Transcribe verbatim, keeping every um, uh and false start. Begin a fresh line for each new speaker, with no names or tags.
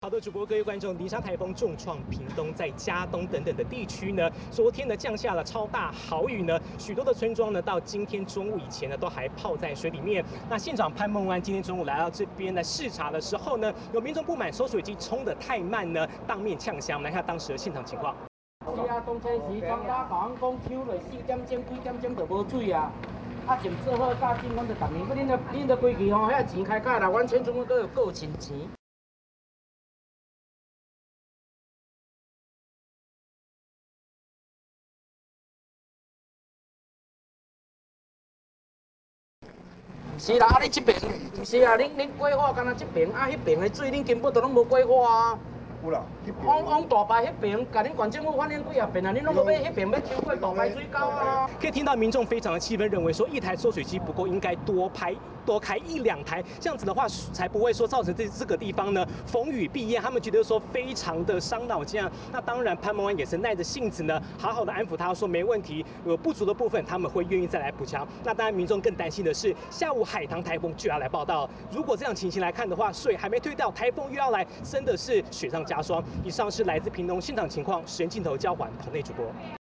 好的，主播各位观众，尼莎台风重创屏东，在嘉东等等的地区呢，昨天呢降下了超大豪雨呢，许多的村庄呢到今天中午以前呢都还泡在水里面。那县长潘孟安今天中午来到这边来视察的时候呢，有民众不满收水机冲得太慢呢，当面呛香。我们来看当时的现场情况。
是啊，当初时庄家甲阮讲，抽落四点钟、几点钟就无水啊。啊，先做好加紧，阮就逐年，恁着恁着规矩吼，遐钱开价啦，阮村村搁有搁有亲钱。是啦，啊，你这边毋是啊，恁恁规划敢若这边，啊，迄边的水恁根本就拢无规划啊。有啦，往往大排迄边，甲恁县政府反映几啊遍啊，恁拢无要迄边要抽过大排水沟啊。
可以听到民众非常的气愤，认为说一台抽水机不够，应该多拍多开一两台，这样子的话才不会说造成这这个地方呢逢雨必淹。他们觉得说非常的伤脑筋啊。那当然，潘孟安也是耐着性子呢，好好的安抚他说没问题，有不足的部分他们会愿意再来补强。那当然，民众更担心的是下午海棠台风就要来报道，如果这样情形来看的话，水还没退掉，台风又要来，真的是雪上加霜。以上是来自屏东现场情况，实验镜头交还棚内主播。